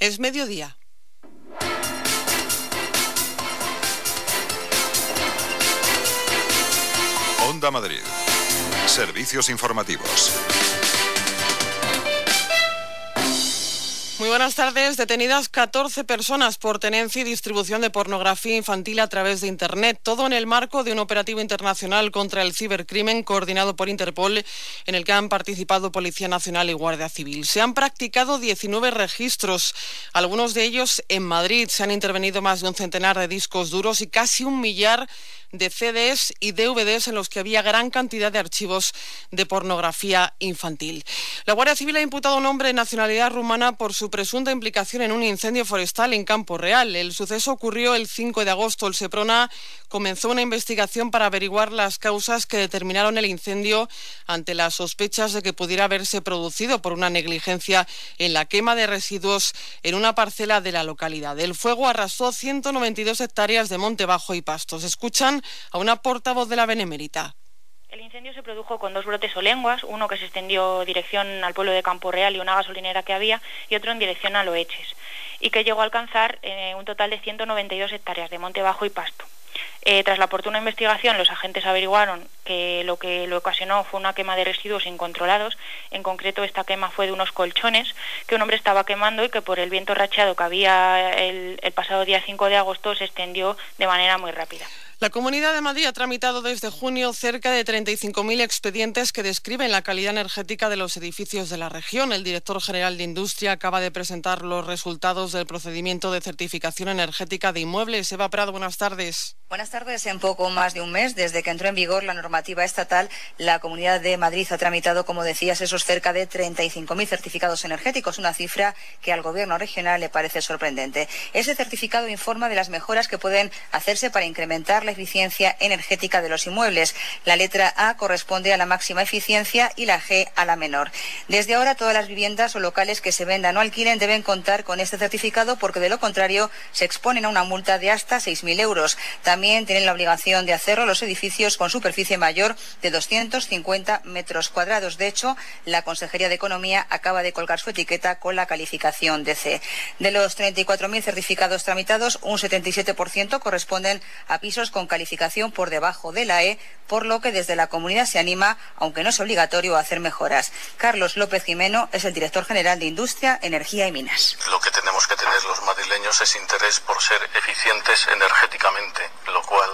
Es mediodía. Onda Madrid. Servicios informativos. Muy buenas tardes. Detenidas 14 personas por tenencia y distribución de pornografía infantil a través de Internet. Todo en el marco de un operativo internacional contra el cibercrimen coordinado por Interpol, en el que han participado Policía Nacional y Guardia Civil. Se han practicado 19 registros, algunos de ellos en Madrid. Se han intervenido más de un centenar de discos duros y casi 1 millar de CDs y DVDs en los que había gran cantidad de archivos de pornografía infantil. La Guardia Civil ha imputado a un hombre de nacionalidad rumana por su presunta implicación en un incendio forestal en Campo Real. El suceso ocurrió el 5 de agosto. El Seprona comenzó una investigación para averiguar las causas que determinaron el incendio ante las sospechas de que pudiera haberse producido por una negligencia en la quema de residuos en una parcela de la localidad. El fuego arrasó 192 hectáreas de monte bajo y pastos. Escuchan a una portavoz de la Benemérita. El incendio se produjo con 2 brotes o lenguas, uno que se extendió dirección al pueblo de Campo Real y una gasolinera que había, y otro en dirección a Loeches, y que llegó a alcanzar un total de 192 hectáreas de monte bajo y pasto. Tras la oportuna investigación, los agentes averiguaron que lo ocasionó fue una quema de residuos incontrolados. En concreto, esta quema fue de unos colchones que un hombre estaba quemando y que por el viento racheado que había el pasado día 5 de agosto se extendió de manera muy rápida. La Comunidad de Madrid ha tramitado desde junio cerca de 35.000 expedientes que describen la calidad energética de los edificios de la región. El director general de Industria acaba de presentar los resultados del procedimiento de certificación energética de inmuebles. Eva Prado, buenas tardes. Buenas tardes. En poco más de un mes, desde que entró en vigor la normativa estatal, la Comunidad de Madrid ha tramitado, como decías, esos cerca de 35.000 certificados energéticos, una cifra que al Gobierno regional le parece sorprendente. Ese certificado informa de las mejoras que pueden hacerse para incrementar la eficiencia energética de los inmuebles. La letra A corresponde a la máxima eficiencia y la G a la menor. Desde ahora, todas las viviendas o locales que se vendan o alquilen deben contar con este certificado, porque de lo contrario se exponen a una multa de hasta 6.000 euros. También tienen la obligación de hacerlo los edificios con superficie mayor de 250 metros cuadrados. De hecho, la Consejería de Economía acaba de colgar su etiqueta con la calificación de C. De los 34.000 certificados tramitados, un 77% corresponden a pisos con calificación por debajo de la E, por lo que desde la comunidad se anima, aunque no es obligatorio, a hacer mejoras. Carlos López Jimeno es el director general de Industria, Energía y Minas. Lo que tenemos que tener los madrileños es interés por ser eficientes energéticamente, lo cual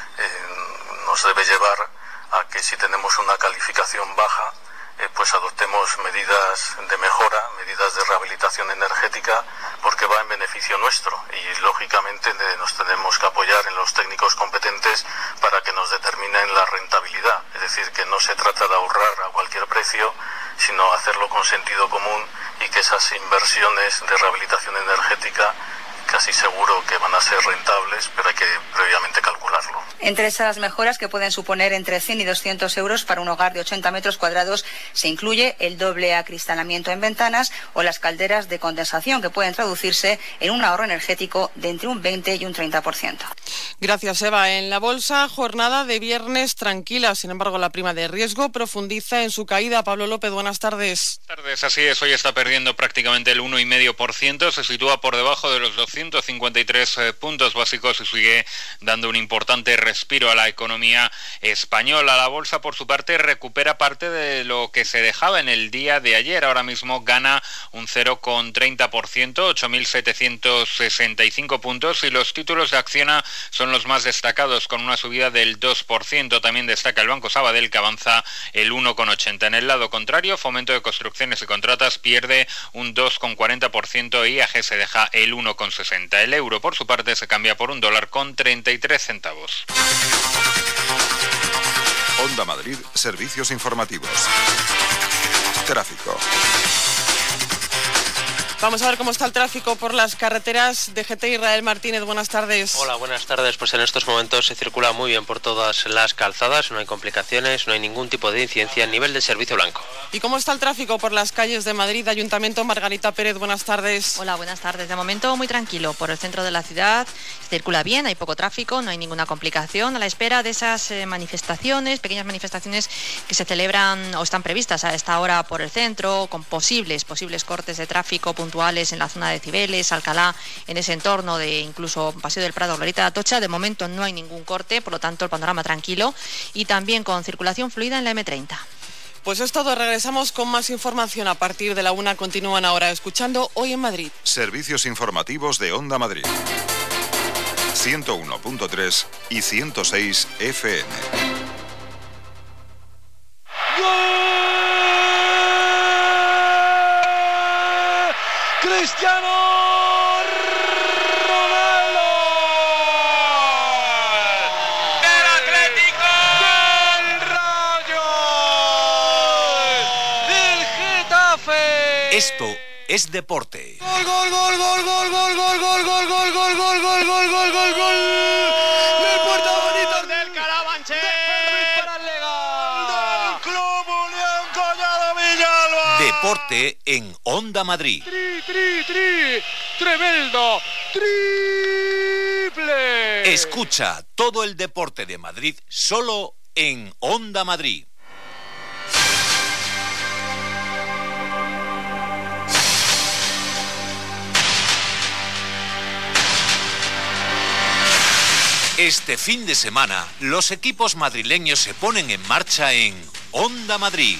nos debe llevar a que si tenemos una calificación baja, pues adoptemos medidas de mejora, medidas de rehabilitación energética, porque va en beneficio nuestro y lógicamente nos tenemos que apoyar en los técnicos competentes para que nos determinen la rentabilidad. Es decir, que no se trata de ahorrar a cualquier precio, sino hacerlo con sentido común, y que esas inversiones de rehabilitación energética casi seguro que van a ser rentables, pero hay que previamente calcularlo. Entre esas mejoras, que pueden suponer entre 100 y 200 euros para un hogar de 80 metros cuadrados, se incluye el doble acristalamiento en ventanas o las calderas de condensación, que pueden traducirse en un ahorro energético de entre un 20 y un 30%. Gracias, Eva. En la bolsa, jornada de viernes tranquila. Sin embargo, la prima de riesgo profundiza en su caída. Pablo López, buenas tardes. Buenas tardes, así es. Hoy está perdiendo prácticamente el 1,5%. Se sitúa por debajo de los 253 puntos básicos y sigue dando un importante respiro a la economía española. La bolsa, por su parte, recupera parte de lo que se dejaba en el día de ayer. Ahora mismo gana un 0,30%, 8.765 puntos, y los títulos de Acciona son los más destacados, con una subida del 2%. También destaca el Banco Sabadell, que avanza el 1,80%. En el lado contrario, Fomento de Construcciones y Contratas pierde un 2,40% y IAG se deja el 1,60%. El euro, por su parte, se cambia por $1,33. Onda Madrid, servicios informativos. Tráfico. Vamos a ver cómo está el tráfico por las carreteras. DGT, Israel Martínez, buenas tardes. Hola, buenas tardes. Pues en estos momentos se circula muy bien por todas las calzadas, no hay complicaciones, no hay ningún tipo de incidencia a nivel de servicio blanco. ¿Y cómo está el tráfico por las calles de Madrid? Ayuntamiento, Margarita Pérez, buenas tardes. Hola, buenas tardes. De momento muy tranquilo por el centro de la ciudad, circula bien, hay poco tráfico, no hay ninguna complicación, a la espera de esas manifestaciones, pequeñas manifestaciones que se celebran o están previstas a esta hora por el centro, con posibles cortes de tráfico puntuales puntuales en la zona de Cibeles, Alcalá, en ese entorno de incluso Paseo del Prado, Glorieta de Atocha. De momento no hay ningún corte, por lo tanto el panorama tranquilo y también con circulación fluida en la M30. Pues es todo, regresamos con más información a partir de la 1. Continúan ahora escuchando Hoy en Madrid. Servicios informativos de Onda Madrid. 101.3 y 106 FM. ¡Cristiano Ronaldo! ¡Del Atlético! ¡Del Rayo! ¡Del Getafe! Esto es deporte. ¡Gol, gol, gol, gol, gol, gol, gol, gol, gol, gol, gol, gol, gol, gol, gol, gol, gol! ¡Del Puerto Bonito! ¡Del Carabanchel! ¡Para el Lega! ¡Del Club Unión Collado Villalba! Deporte en Onda Madrid. ¡Tremendo! ¡Triple! Escucha todo el deporte de Madrid solo en Onda Madrid. Este fin de semana, los equipos madrileños se ponen en marcha en Onda Madrid.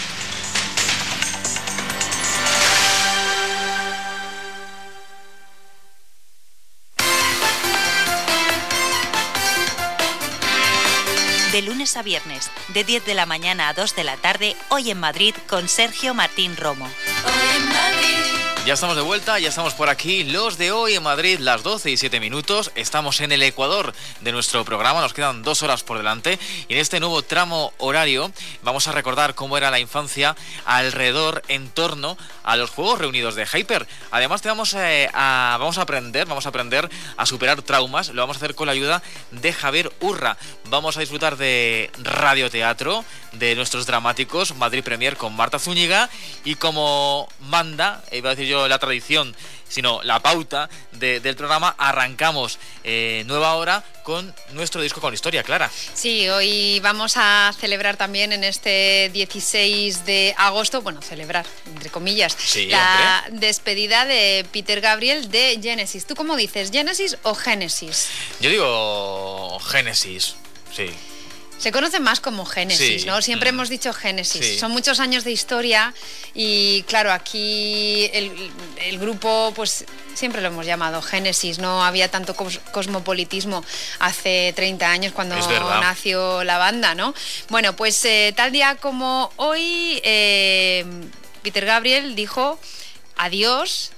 De lunes a viernes, de 10 de la mañana a 2 de la tarde, Hoy en Madrid con Sergio Martín Romo. Hoy en Madrid. Ya estamos de vuelta, ya estamos por aquí, los de Hoy en Madrid, las 12:07. Estamos en el Ecuador de nuestro programa, nos quedan 2 horas por delante y en este nuevo tramo horario vamos a recordar cómo era la infancia alrededor, en torno a los Juegos Reunidos de Hyper. Además vamos a aprender a superar traumas, lo vamos a hacer con la ayuda de Javier Urra. Vamos a disfrutar de radioteatro, de nuestros dramáticos, Madrid Premier con Marta Zúñiga y como manda, iba a decir yo la tradición, sino la pauta del programa, arrancamos nueva hora con nuestro disco con historia, Clara. Sí, hoy vamos a celebrar también en este 16 de agosto, bueno, celebrar, entre comillas, sí, la despedida de Peter Gabriel de Genesis. ¿Tú cómo dices, Genesis o Génesis? Yo digo Génesis, sí. Se conoce más como Génesis, sí, ¿no? Siempre hemos dicho Génesis. Sí. Son muchos años de historia y, claro, aquí el grupo, pues siempre lo hemos llamado Génesis. No había tanto cosmopolitismo hace 30 años cuando nació la banda, ¿no? Bueno, pues tal día como hoy, Peter Gabriel dijo adiós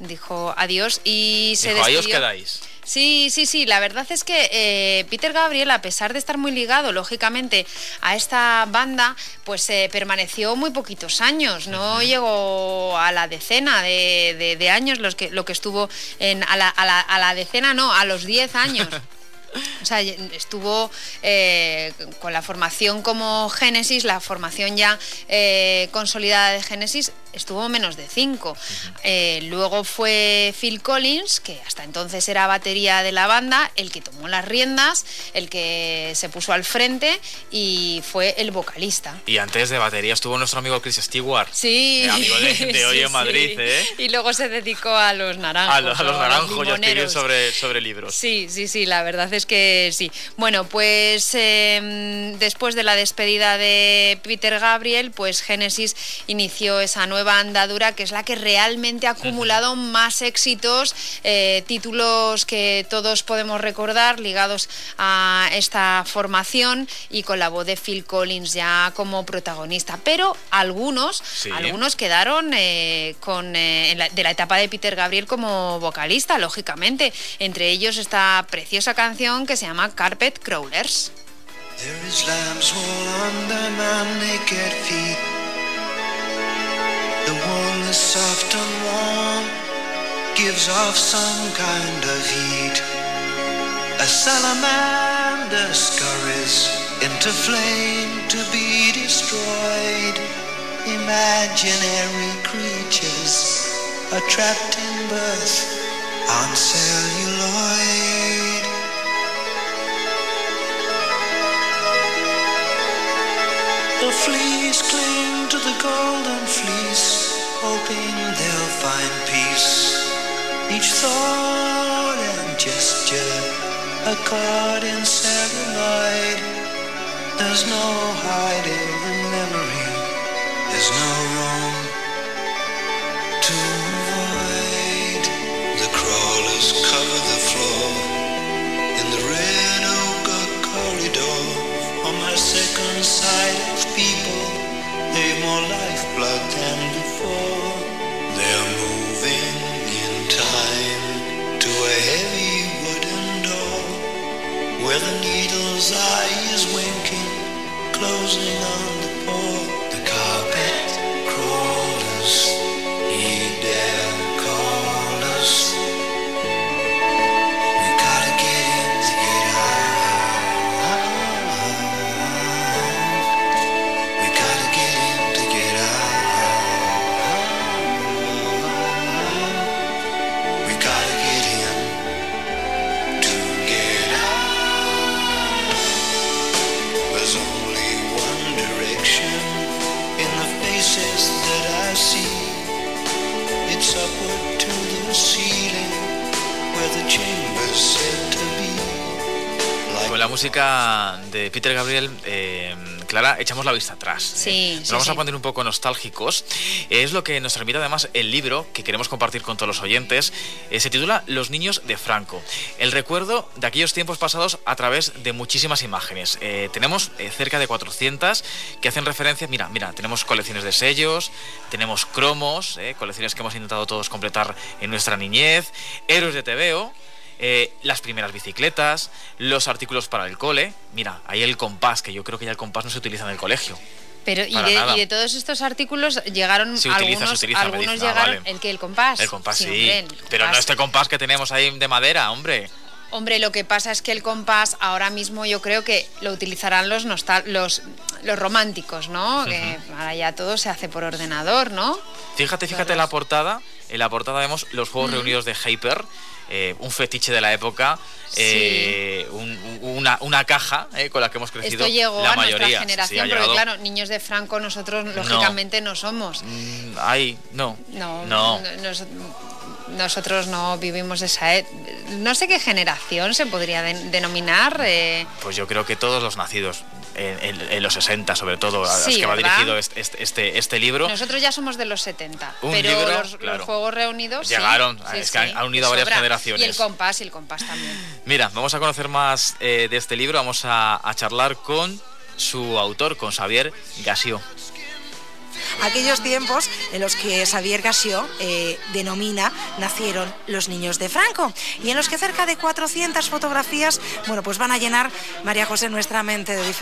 y se despidió. Ahí os quedáis. Sí, la verdad es que Peter Gabriel, a pesar de estar muy ligado, lógicamente, a esta banda, pues permaneció muy poquitos años, no llegó a la decena de años, lo que estuvo a la decena, no, a los 10 años. O sea, estuvo con la formación como Génesis, la formación ya consolidada de Génesis, estuvo menos de 5. Luego fue Phil Collins, que hasta entonces era batería de la banda, el que tomó las riendas, el que se puso al frente y fue el vocalista. Y antes de batería estuvo nuestro amigo Chris Stewart. Sí. Amigo de Hoy en Madrid, ¿eh? Y luego se dedicó a los naranjos. A los naranjos, ya escribió sobre libros. Sí, la verdad es que sí. Bueno, pues después de la despedida de Peter Gabriel, pues Génesis inició esa nueva andadura que es la que realmente ha acumulado más éxitos, títulos que todos podemos recordar ligados a esta formación y con la voz de Phil Collins ya como protagonista, pero algunos quedaron de la etapa de Peter Gabriel como vocalista, lógicamente, entre ellos esta preciosa canción que se llama Carpet Crawlers. There is lamb's wool under my naked feet. The wool is soft and warm, gives off some kind of heat. A salamander scurries into flame to be destroyed. Imaginary creatures are trapped in birth on celluloid. The fleas cling to the golden fleece, hoping they'll find peace. thought and gesture, a card in celluloid. There's no hiding in memory, there's no room to avoid. The crawlers cover the floor in the red ochre corridor. On my second sight of people, they've more lifeblood than before. They're moving in time to a heavy wooden door, where the needle's eye is winking, closing on the pore. The carpet crawlers, heed their callers. We gotta get in to get out. We gotta get in to get out. We gotta get in to get out. There's only one direction in the faces that I see. It's upward to the ceiling where the chamber's said to be. Con la música de Peter Gabriel, Clara, echamos la vista atrás. Sí, Nos vamos a poner un poco nostálgicos. Es lo que nos permite además el libro que queremos compartir con todos los oyentes. Se titula Los niños de Franco. El recuerdo de aquellos tiempos pasados a través de muchísimas imágenes. Tenemos cerca de 400 que hacen referencia. Mira, tenemos colecciones de sellos, tenemos cromos, colecciones que hemos intentado todos completar en nuestra niñez, héroes de TVO. Las primeras bicicletas, los artículos para el cole. Mira, ahí el compás, que yo creo que ya el compás no se utiliza en el colegio. Pero y de todos estos artículos llegaron algunos llegaron vale. ¿El compás? El compás sí, sí, hombre, pero no este compás que tenemos ahí de madera, hombre. Hombre, lo que pasa es que el compás ahora mismo yo creo que lo utilizarán los románticos, ¿no? Que ahora ya todo se hace por ordenador, ¿no? Fíjate en la portada. En la portada vemos los Juegos Reunidos de Hyper. Un fetiche de la época, sí. una caja con la que hemos crecido. Esto llegó la a mayoría. Nuestra generación, porque claro, niños de Franco nosotros lógicamente no somos. Nosotros no vivimos esa... no sé qué generación se podría denominar. Pues yo creo que todos los nacidos en los 60, sobre todo, a los que va dirigido este libro. Nosotros ya somos de los 70, pero libro, los Juegos Reunidos llegaron, que han unido a varias generaciones. Y el compás también. Mira, vamos a conocer más de este libro, vamos a charlar con su autor, con Xavier Gassió. Aquellos tiempos en los que Xavier Gassió denomina nacieron los niños de Franco y en los que cerca de 400 fotografías, pues van a llenar, María José, nuestra mente de